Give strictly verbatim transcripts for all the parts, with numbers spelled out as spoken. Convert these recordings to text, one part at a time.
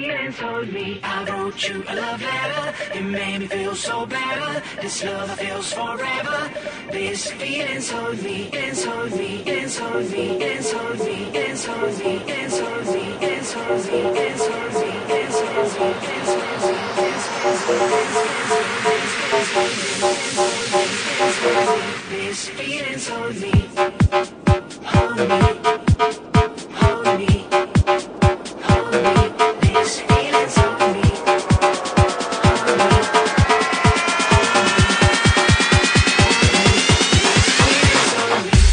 feeling told me I wrote you a love letter. It made me feel so better. This love feels forever. This feeling told me, it told me, it told me, it told me, it told me, it told me, it told me, it told me, it told me, it told me, this feeling told me, hold me, hold me, hold me. This feeling told me, hold me, hold me.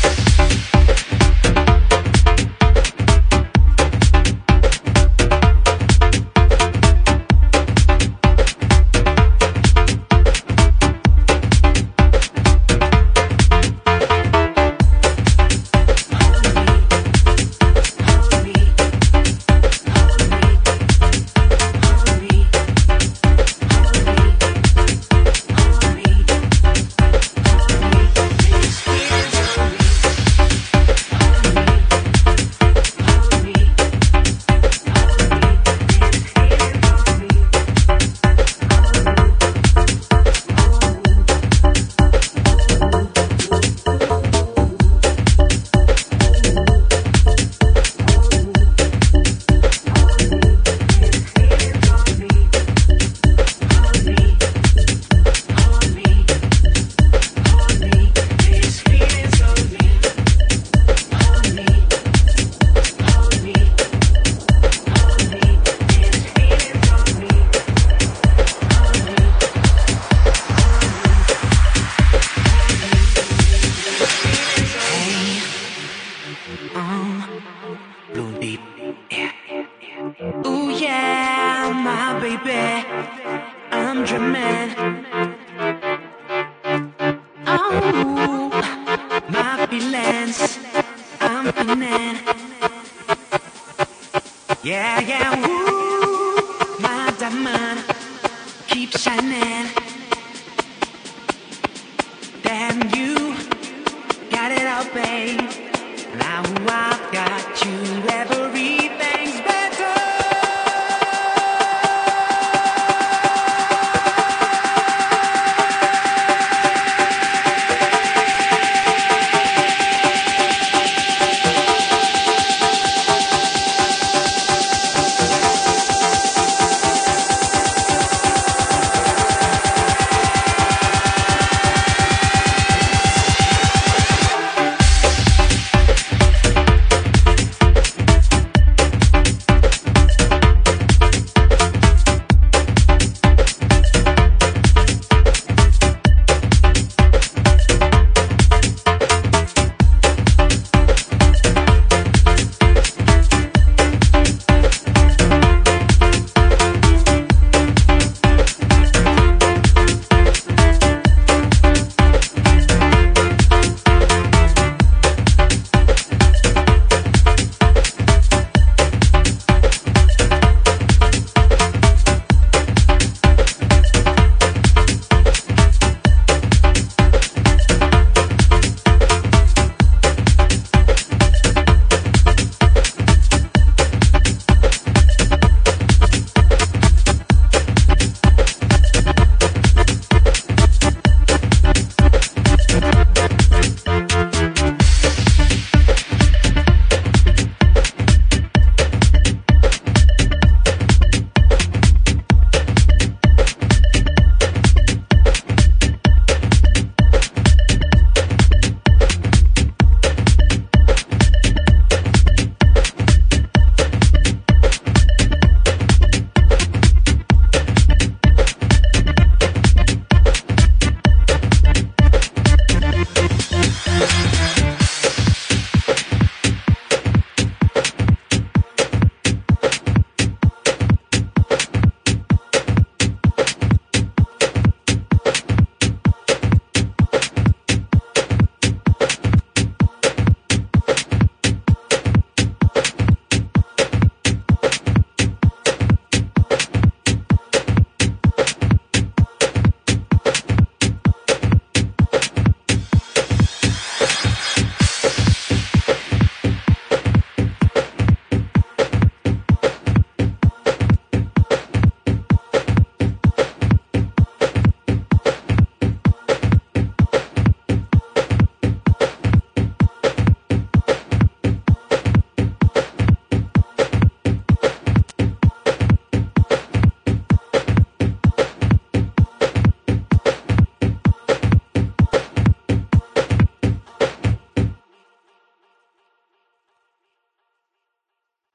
Ooh yeah, my baby, I'm dreaming. Oh, my feelings, I'm feeling. Yeah, yeah, ooh, my diamond keeps shining. Damn, you got it all, babe. Now I've got you every